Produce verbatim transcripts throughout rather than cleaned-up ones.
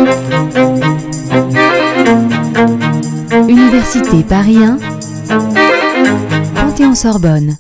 Université Paris un, Panthéon-Sorbonne.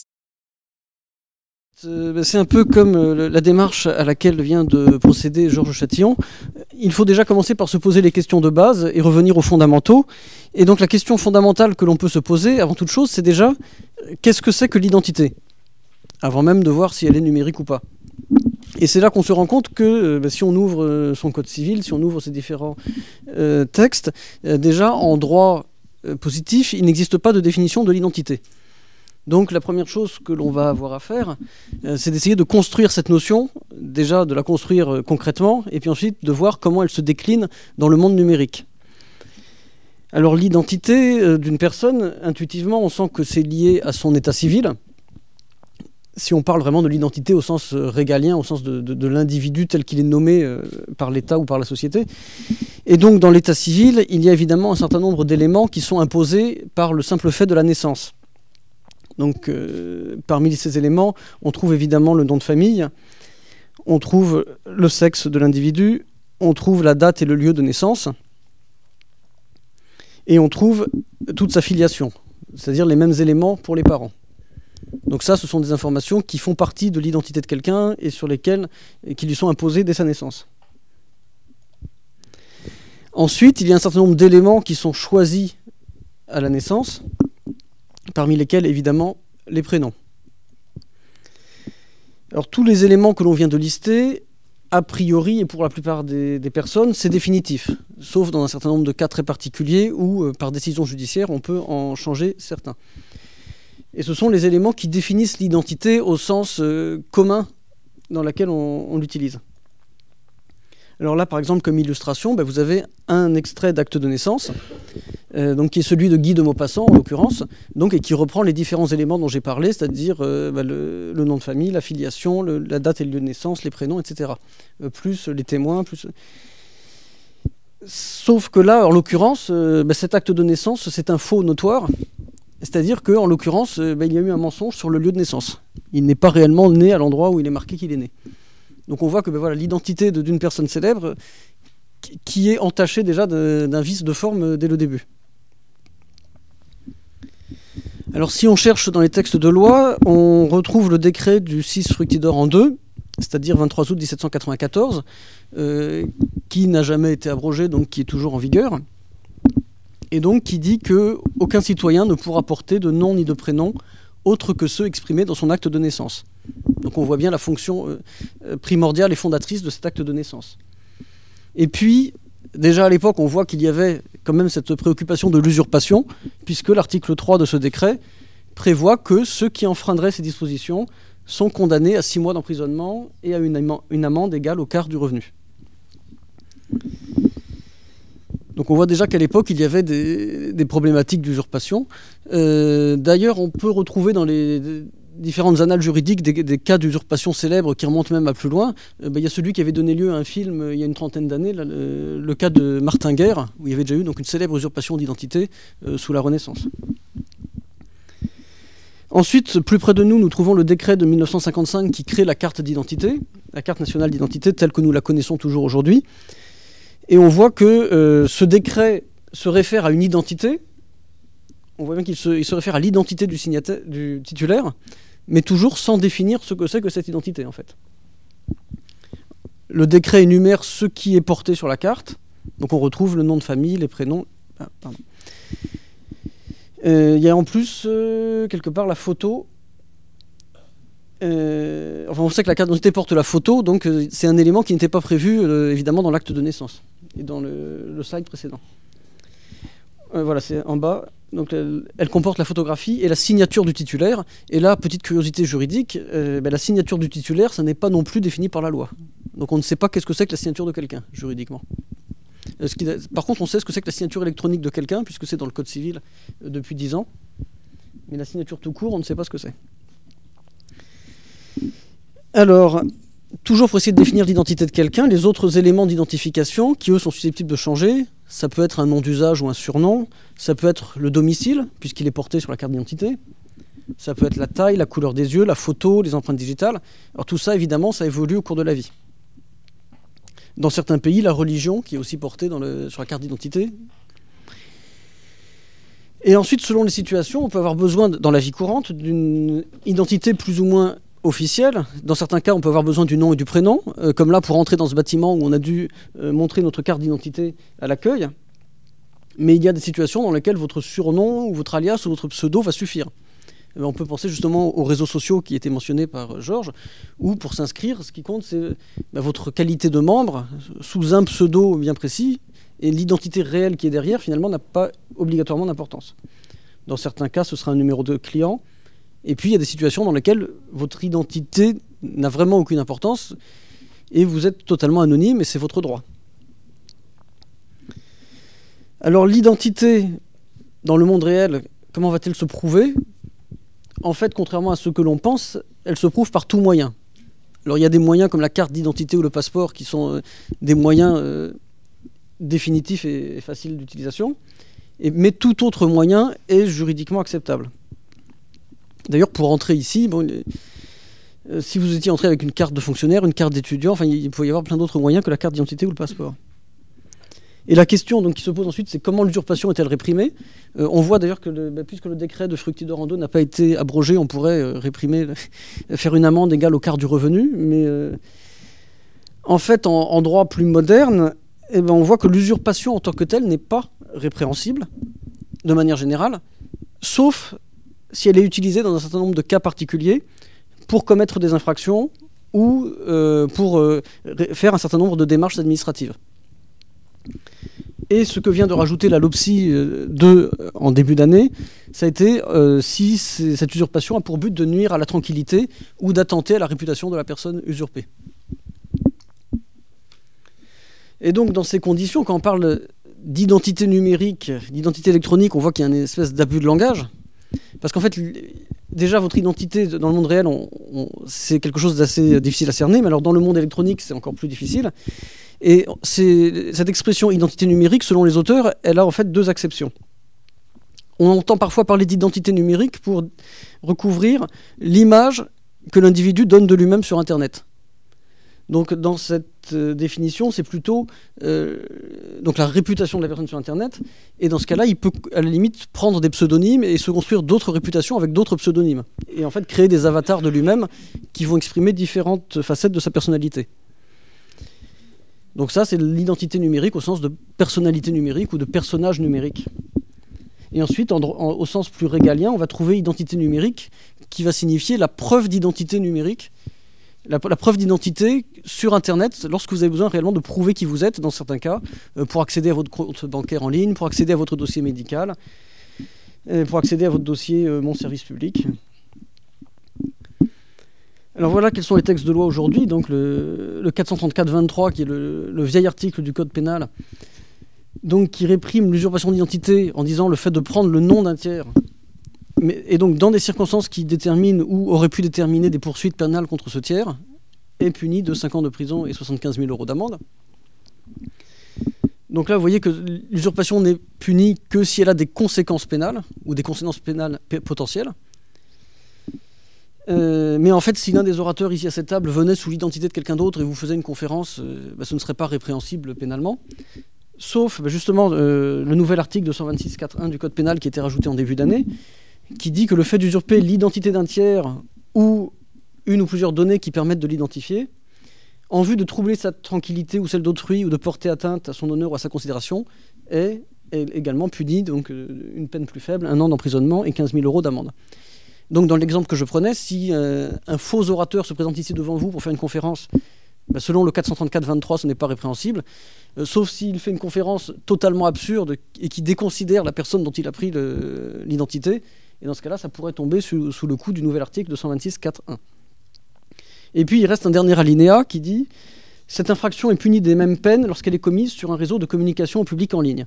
C'est un peu comme la démarche à laquelle vient de procéder Georges Châtillon. Il faut déjà commencer par se poser les questions de base et revenir aux fondamentaux. Et donc la question fondamentale que l'on peut se poser, avant toute chose, c'est déjà qu'est-ce que c'est que l'identité ? Avant même de voir si elle est numérique ou pas. Et c'est là qu'on se rend compte que bah, si on ouvre son code civil, si on ouvre ces différents euh, textes, euh, déjà en droit euh, positif, il n'existe pas de définition de l'identité. Donc la première chose que l'on va avoir à faire, euh, c'est d'essayer de construire cette notion, déjà de la construire euh, concrètement, et puis ensuite de voir comment elle se décline dans le monde numérique. Alors l'identité euh, d'une personne, intuitivement, on sent que c'est lié à son état civil. Si on parle vraiment de l'identité au sens euh, régalien, au sens de, de, de l'individu tel qu'il est nommé euh, par l'État ou par la société. Et donc dans l'état civil, il y a évidemment un certain nombre d'éléments qui sont imposés par le simple fait de la naissance. Donc, euh, parmi ces éléments, on trouve évidemment le nom de famille, on trouve le sexe de l'individu, on trouve la date et le lieu de naissance, et on trouve toute sa filiation, c'est-à-dire les mêmes éléments pour les parents. Donc ça, ce sont des informations qui font partie de l'identité de quelqu'un et sur lesquelles, qui lui sont imposées dès sa naissance. Ensuite, il y a un certain nombre d'éléments qui sont choisis à la naissance, parmi lesquels, évidemment, les prénoms. Alors, tous les éléments que l'on vient de lister, a priori, et pour la plupart des, des personnes, c'est définitif, sauf dans un certain nombre de cas très particuliers où, euh, par décision judiciaire, on peut en changer certains. Et ce sont les éléments qui définissent l'identité au sens euh, commun dans lequel on, on l'utilise. Alors là, par exemple, comme illustration, ben, vous avez un extrait d'acte de naissance, euh, donc, qui est celui de Guy de Maupassant, en l'occurrence, donc, et qui reprend les différents éléments dont j'ai parlé, c'est-à-dire euh, ben, le, le nom de famille, la filiation, le, la date et le lieu de naissance, les prénoms, et cetera. Euh, plus les témoins, plus... Sauf que là, en l'occurrence, euh, ben, cet acte de naissance, c'est un faux notoire, c'est-à-dire qu'en l'occurrence, euh, ben, il y a eu un mensonge sur le lieu de naissance. Il n'est pas réellement né à l'endroit où il est marqué qu'il est né. Donc on voit que ben voilà, l'identité d'une personne célèbre qui est entachée déjà d'un vice de forme dès le début. Alors si on cherche dans les textes de loi, on retrouve le décret du six Fructidor en deux, c'est-à-dire vingt-trois août mille sept cent quatre-vingt-quatorze, euh, qui n'a jamais été abrogé, donc qui est toujours en vigueur, et donc qui dit qu'aucun citoyen ne pourra porter de nom ni de prénom autres que ceux exprimés dans son acte de naissance. Donc on voit bien la fonction euh, primordiale et fondatrice de cet acte de naissance. Et puis, déjà à l'époque, on voit qu'il y avait quand même cette préoccupation de l'usurpation, puisque l'article trois de ce décret prévoit que ceux qui enfreindraient ces dispositions sont condamnés à six mois d'emprisonnement et à une, am une amende égale au quart du revenu. Donc on voit déjà qu'à l'époque, il y avait des, des problématiques d'usurpation. Euh, D'ailleurs, on peut retrouver dans les différentes annales juridiques des, des cas d'usurpation célèbres qui remontent même à plus loin. Euh, ben, il y a celui qui avait donné lieu à un film euh, il y a une trentaine d'années, le, le cas de Martin Guerre, où il y avait déjà eu donc, une célèbre usurpation d'identité euh, sous la Renaissance. Ensuite, plus près de nous, nous trouvons le décret de mille neuf cent cinquante-cinq qui crée la carte d'identité, la carte nationale d'identité telle que nous la connaissons toujours aujourd'hui. Et on voit que euh, ce décret se réfère à une identité. On voit bien qu'il se, il se réfère à l'identité du, du titulaire, mais toujours sans définir ce que c'est que cette identité, en fait. Le décret énumère ce qui est porté sur la carte. Donc on retrouve le nom de famille, les prénoms. Ah, pardon. Euh, il y a en plus, euh, quelque part, la photo. Euh, enfin, on sait que la carte d'identité porte la photo, donc euh, c'est un élément qui n'était pas prévu, euh, évidemment, dans l'acte de naissance et dans le, le slide précédent. Euh, voilà, c'est en bas. Donc, elle, elle comporte la photographie et la signature du titulaire. Et là, petite curiosité juridique, euh, ben, la signature du titulaire, ça n'est pas non plus défini par la loi. Donc, on ne sait pas qu'est-ce que c'est que la signature de quelqu'un, juridiquement. Euh, ce qui, par contre, on sait ce que c'est que la signature électronique de quelqu'un, puisque c'est dans le Code civil euh, depuis dix ans. Mais la signature tout court, on ne sait pas ce que c'est. Alors, toujours pour essayer de définir l'identité de quelqu'un, les autres éléments d'identification qui, eux, sont susceptibles de changer, ça peut être un nom d'usage ou un surnom, ça peut être le domicile, puisqu'il est porté sur la carte d'identité, ça peut être la taille, la couleur des yeux, la photo, les empreintes digitales. Alors tout ça, évidemment, ça évolue au cours de la vie. Dans certains pays, la religion, qui est aussi portée dans le, sur la carte d'identité. Et ensuite, selon les situations, on peut avoir besoin, dans la vie courante, d'une identité plus ou moins officielle. Dans certains cas, on peut avoir besoin du nom et du prénom, euh, comme là, pour entrer dans ce bâtiment où on a dû euh, montrer notre carte d'identité à l'accueil. Mais il y a des situations dans lesquelles votre surnom, ou votre alias, ou votre pseudo va suffire. Et on peut penser justement aux réseaux sociaux qui étaient mentionnés par Georges, où pour s'inscrire, ce qui compte, c'est bah, votre qualité de membre, sous un pseudo bien précis, et l'identité réelle qui est derrière, finalement, n'a pas obligatoirement d'importance. Dans certains cas, ce sera un numéro de client. Et puis, il y a des situations dans lesquelles votre identité n'a vraiment aucune importance, et vous êtes totalement anonyme, et c'est votre droit. Alors, l'identité dans le monde réel, comment va-t-elle se prouver ? En fait, contrairement à ce que l'on pense, elle se prouve par tout moyen. Alors, il y a des moyens comme la carte d'identité ou le passeport qui sont euh, des moyens euh, définitifs et, et faciles d'utilisation, et, mais tout autre moyen est juridiquement acceptable. D'ailleurs, pour entrer ici, bon, euh, si vous étiez entré avec une carte de fonctionnaire, une carte d'étudiant, enfin, il pouvait y avoir plein d'autres moyens que la carte d'identité ou le passeport. Et la question donc, qui se pose ensuite, c'est comment l'usurpation est-elle réprimée ? euh, On voit d'ailleurs que le, bah, puisque le décret de Fructidorando n'a pas été abrogé, on pourrait euh, réprimer, faire une amende égale au quart du revenu. Mais euh, en fait, en, en droit plus moderne, eh ben, on voit que l'usurpation en tant que telle n'est pas répréhensible, de manière générale, sauf si elle est utilisée dans un certain nombre de cas particuliers pour commettre des infractions ou euh, pour euh, faire un certain nombre de démarches administratives. Et ce que vient de rajouter la LOPSI deux en début d'année, ça a été euh, si cette usurpation a pour but de nuire à la tranquillité ou d'attenter à la réputation de la personne usurpée. Et donc dans ces conditions, quand on parle d'identité numérique, d'identité électronique, on voit qu'il y a une espèce d'abus de langage. Parce qu'en fait, déjà votre identité dans le monde réel, on, on, c'est quelque chose d'assez difficile à cerner, mais alors dans le monde électronique, c'est encore plus difficile. Et c'est, cette expression identité numérique, selon les auteurs, elle a en fait deux acceptions. On entend parfois parler d'identité numérique pour recouvrir l'image que l'individu donne de lui-même sur Internet. Donc dans cette euh, définition, c'est plutôt euh, donc la réputation de la personne sur Internet. Et dans ce cas-là, il peut à la limite prendre des pseudonymes et se construire d'autres réputations avec d'autres pseudonymes. Et en fait créer des avatars de lui-même qui vont exprimer différentes facettes de sa personnalité. Donc ça, c'est l'identité numérique au sens de personnalité numérique ou de personnage numérique. Et ensuite, en, en, au sens plus régalien, on va trouver identité numérique qui va signifier la preuve d'identité numérique, la, la preuve d'identité sur Internet lorsque vous avez besoin réellement de prouver qui vous êtes, dans certains cas, euh, pour accéder à votre compte bancaire en ligne, pour accéder à votre dossier médical, euh, pour accéder à votre dossier euh, Mon Service Public. Alors voilà quels sont les textes de loi aujourd'hui. Donc le, le quatre cent trente-quatre vingt-trois, qui est le, le vieil article du Code pénal, donc qui réprime l'usurpation d'identité en disant le fait de prendre le nom d'un tiers, mais, et donc dans des circonstances qui déterminent ou auraient pu déterminer des poursuites pénales contre ce tiers, est puni de cinq ans de prison et soixante-quinze mille euros d'amende. Donc là, vous voyez que l'usurpation n'est punie que si elle a des conséquences pénales ou des conséquences pénales p- potentielles. Euh, mais en fait, si l'un des orateurs ici à cette table venait sous l'identité de quelqu'un d'autre et vous faisait une conférence, euh, bah, ce ne serait pas répréhensible pénalement. Sauf bah, justement euh, le nouvel article deux cent vingt-six point quatre point un du Code pénal qui a été rajouté en début d'année, qui dit que le fait d'usurper l'identité d'un tiers ou une ou plusieurs données qui permettent de l'identifier, en vue de troubler sa tranquillité ou celle d'autrui ou de porter atteinte à son honneur ou à sa considération, est, est également puni, donc euh, une peine plus faible, un an d'emprisonnement et quinze mille euros d'amende. Donc dans l'exemple que je prenais, si euh, un faux orateur se présente ici devant vous pour faire une conférence, bah, selon le quatre cent trente-quatre vingt-trois, ce n'est pas répréhensible, euh, sauf s'il fait une conférence totalement absurde et qui déconsidère la personne dont il a pris le, l'identité, et dans ce cas-là, ça pourrait tomber sous, sous le coup du nouvel article deux cent vingt-six point quatre point un. Et puis il reste un dernier alinéa qui dit « Cette infraction est punie des mêmes peines lorsqu'elle est commise sur un réseau de communication au public en ligne ».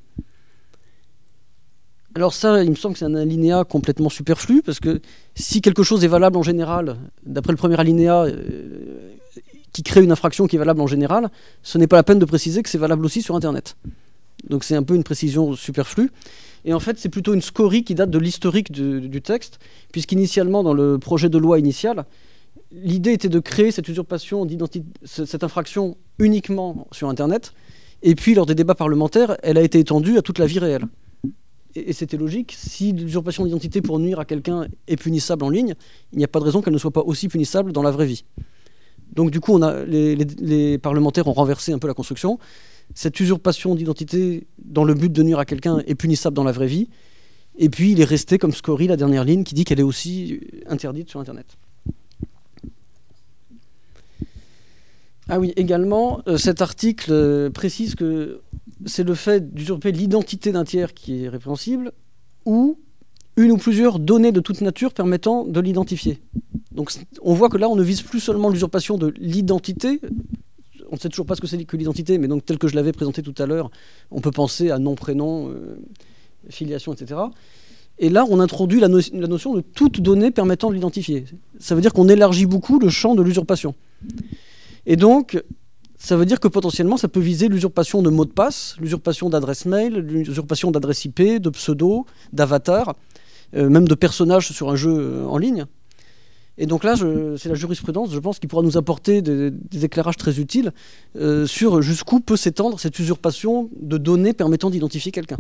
Alors ça, il me semble que c'est un alinéa complètement superflu, parce que si quelque chose est valable en général, d'après le premier alinéa, euh, qui crée une infraction qui est valable en général, ce n'est pas la peine de préciser que c'est valable aussi sur Internet. Donc c'est un peu une précision superflue. Et en fait, c'est plutôt une scorie qui date de l'historique du, du texte, puisqu'initialement, dans le projet de loi initial, l'idée était de créer cette usurpation d'identité, cette infraction uniquement sur Internet. Et puis, lors des débats parlementaires, elle a été étendue à toute la vie réelle. Et, et c'était logique. Si l'usurpation d'identité pour nuire à quelqu'un est punissable en ligne, il n'y a pas de raison qu'elle ne soit pas aussi punissable dans la vraie vie. Donc, du coup, on a, les, les, les parlementaires ont renversé un peu la construction. Cette usurpation d'identité dans le but de nuire à quelqu'un est punissable dans la vraie vie. Et puis, il est resté comme scorie la dernière ligne qui dit qu'elle est aussi interdite sur Internet. Ah oui, également, euh, cet article euh, précise que c'est le fait d'usurper l'identité d'un tiers qui est répréhensible, ou une ou plusieurs données de toute nature permettant de l'identifier. Donc on voit que là, on ne vise plus seulement l'usurpation de l'identité. On ne sait toujours pas ce que c'est que l'identité, mais donc tel que je l'avais présenté tout à l'heure, on peut penser à nom, prénom, euh, filiation, et cetera. Et là, on introduit la, no la notion de toute donnée permettant de l'identifier. Ça veut dire qu'on élargit beaucoup le champ de l'usurpation. Et donc, ça veut dire que potentiellement, ça peut viser l'usurpation de mots de passe, l'usurpation d'adresse mail, l'usurpation d'adresse I P, de pseudo, d'avatar, euh, même de personnages sur un jeu euh, en ligne. Et donc là, c'est la jurisprudence, je pense, qui pourra nous apporter des, des éclairages très utiles euh, sur jusqu'où peut s'étendre cette usurpation de données permettant d'identifier quelqu'un.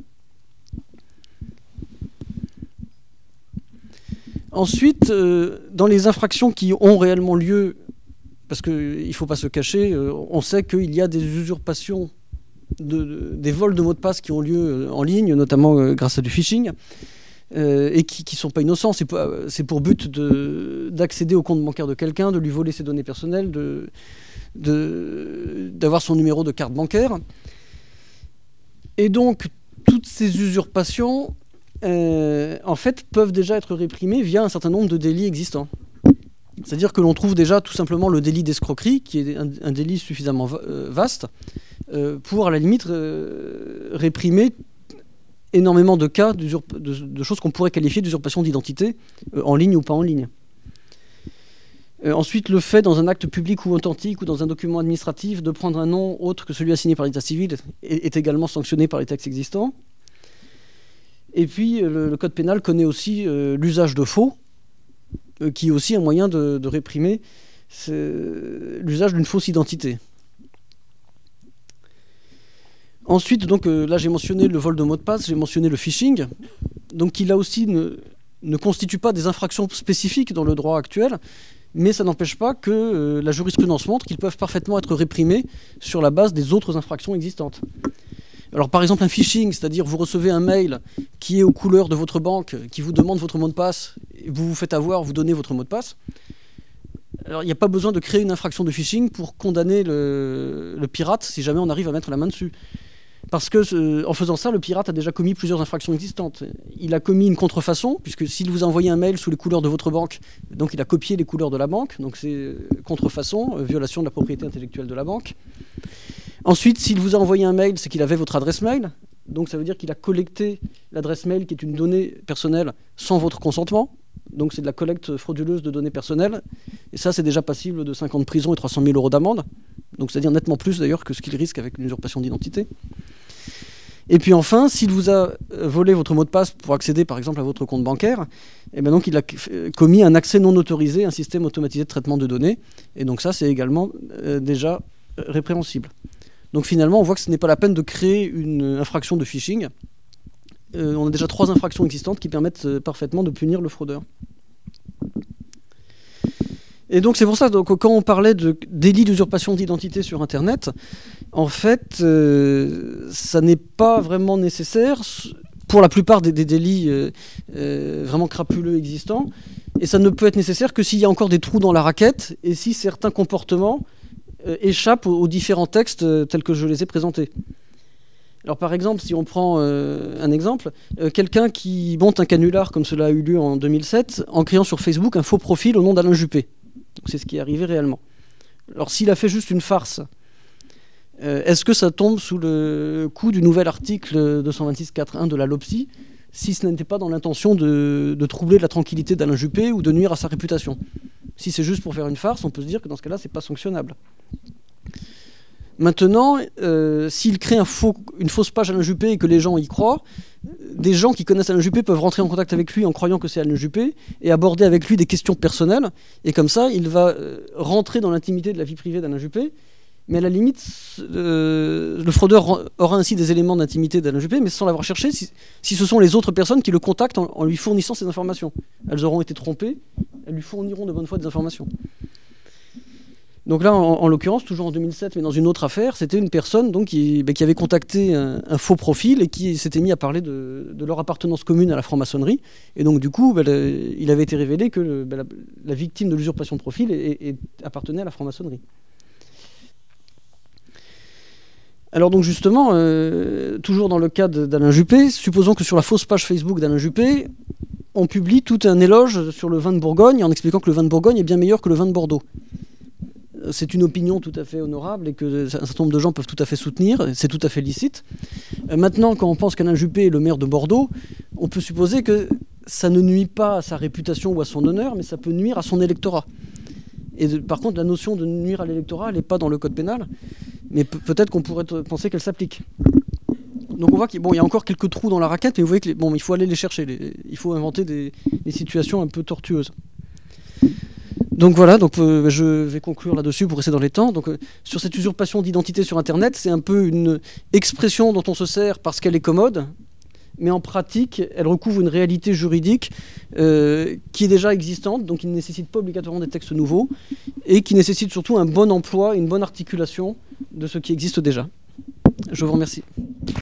Ensuite, euh, dans les infractions qui ont réellement lieu, parce qu'il ne faut pas se cacher, euh, on sait qu'il y a des usurpations, de, de, des vols de mots de passe qui ont lieu en ligne, notamment euh, grâce à du phishing, euh, et qui ne sont pas innocents. C'est pour, pour but d'accéder au compte bancaire de quelqu'un, de lui voler ses données personnelles, de, de, d'avoir son numéro de carte bancaire. Et donc, toutes ces usurpations, euh, en fait, peuvent déjà être réprimées via un certain nombre de délits existants. C'est-à-dire que l'on trouve déjà tout simplement le délit d'escroquerie, qui est un, un délit suffisamment va euh, vaste, euh, pour à la limite euh, réprimer énormément de cas de, de choses qu'on pourrait qualifier d'usurpation d'identité, euh, en ligne ou pas en ligne. Euh, ensuite, le fait dans un acte public ou authentique ou dans un document administratif de prendre un nom autre que celui assigné par l'état civil est, est également sanctionné par les textes existants. Et puis, le, le code pénal connaît aussi euh, l'usage de faux, qui est aussi un moyen de, de réprimer l'usage d'une fausse identité. Ensuite, donc, euh, là j'ai mentionné le vol de mots de passe, j'ai mentionné le phishing, donc qui là aussi ne, ne constitue pas des infractions spécifiques dans le droit actuel, mais ça n'empêche pas que euh, la jurisprudence montre qu'ils peuvent parfaitement être réprimés sur la base des autres infractions existantes. Alors par exemple un phishing, c'est-à-dire vous recevez un mail qui est aux couleurs de votre banque, qui vous demande votre mot de passe, et vous vous faites avoir, vous donnez votre mot de passe. Alors il n'y a pas besoin de créer une infraction de phishing pour condamner le, le pirate si jamais on arrive à mettre la main dessus. Parce que euh, en faisant ça, le pirate a déjà commis plusieurs infractions existantes. Il a commis une contrefaçon, puisque s'il vous a envoyé un mail sous les couleurs de votre banque, donc il a copié les couleurs de la banque, donc c'est contrefaçon, euh, violation de la propriété intellectuelle de la banque. Ensuite, s'il vous a envoyé un mail, c'est qu'il avait votre adresse mail. Donc ça veut dire qu'il a collecté l'adresse mail, qui est une donnée personnelle, sans votre consentement. Donc c'est de la collecte frauduleuse de données personnelles. Et ça, c'est déjà passible de cinq ans de prison et trois cent mille euros d'amende. Donc c'est-à-dire nettement plus d'ailleurs que ce qu'il risque avec une usurpation d'identité. Et puis enfin, s'il vous a volé votre mot de passe pour accéder par exemple à votre compte bancaire, et bien donc il a commis un accès non autorisé à un système automatisé de traitement de données. Et donc ça, c'est également euh, déjà euh, répréhensible. Donc finalement, on voit que ce n'est pas la peine de créer une infraction de phishing. Euh, on a déjà trois infractions existantes qui permettent euh, parfaitement de punir le fraudeur. Et donc c'est pour ça, donc, quand on parlait de délit d'usurpation d'identité sur Internet, en fait, euh, ça n'est pas vraiment nécessaire pour la plupart des, des délits euh, euh, vraiment crapuleux existants, et ça ne peut être nécessaire que s'il y a encore des trous dans la raquette, et si certains comportements euh, échappent aux, aux différents textes euh, tels que je les ai présentés. Alors par exemple, si on prend euh, un exemple, euh, quelqu'un qui monte un canular comme cela a eu lieu en deux mille sept, en créant sur Facebook un faux profil au nom d'Alain Juppé. C'est ce qui est arrivé réellement. Alors s'il a fait juste une farce, euh, est-ce que ça tombe sous le coup du nouvel article deux cent vingt-six point quatre point un de la LOPSI, si ce n'était pas dans l'intention de, de troubler la tranquillité d'Alain Juppé ou de nuire à sa réputation? Si c'est juste pour faire une farce, on peut se dire que dans ce cas-là, c'est pas sanctionnable. Maintenant, euh, s'il crée un faux, une fausse page Alain Juppé et que les gens y croient, des gens qui connaissent Alain Juppé peuvent rentrer en contact avec lui en croyant que c'est Alain Juppé et aborder avec lui des questions personnelles. Et comme ça, il va euh, rentrer dans l'intimité de la vie privée d'Alain Juppé. Mais à la limite, euh, le fraudeur aura ainsi des éléments d'intimité d'Alain Juppé, mais sans l'avoir cherché, si, si ce sont les autres personnes qui le contactent en, en lui fournissant ces informations. Elles auront été trompées, elles lui fourniront de bonne foi des informations. Donc là, en, en l'occurrence, toujours en deux mille sept, mais dans une autre affaire, c'était une personne donc, qui, bah, qui avait contacté un, un faux profil et qui s'était mis à parler de, de leur appartenance commune à la franc-maçonnerie. Et donc du coup, bah, le, il avait été révélé que le, bah, la, la victime de l'usurpation de profil est, est, appartenait à la franc-maçonnerie. Alors donc justement, euh, toujours dans le cas d'Alain Juppé, supposons que sur la fausse page Facebook d'Alain Juppé, on publie tout un éloge sur le vin de Bourgogne en expliquant que le vin de Bourgogne est bien meilleur que le vin de Bordeaux. C'est une opinion tout à fait honorable et que un certain nombre de gens peuvent tout à fait soutenir, c'est tout à fait licite. Euh, maintenant, quand on pense qu'Alain Juppé est le maire de Bordeaux, on peut supposer que ça ne nuit pas à sa réputation ou à son honneur, mais ça peut nuire à son électorat. Et de, par contre, la notion de nuire à l'électorat, elle n'est pas dans le code pénal, mais pe peut-être qu'on pourrait penser qu'elle s'applique. Donc on voit qu'il bon, y a encore quelques trous dans la raquette, mais vous voyez qu'il bon, il faut aller les chercher, les, il faut inventer des, des situations un peu tortueuses. Donc voilà, donc, euh, je vais conclure là-dessus pour rester dans les temps. Donc, euh, sur cette usurpation d'identité sur Internet, c'est un peu une expression dont on se sert parce qu'elle est commode, mais en pratique, elle recouvre une réalité juridique euh, qui est déjà existante, donc qui ne nécessite pas obligatoirement des textes nouveaux, et qui nécessite surtout un bon emploi, une bonne articulation de ce qui existe déjà. Je vous remercie.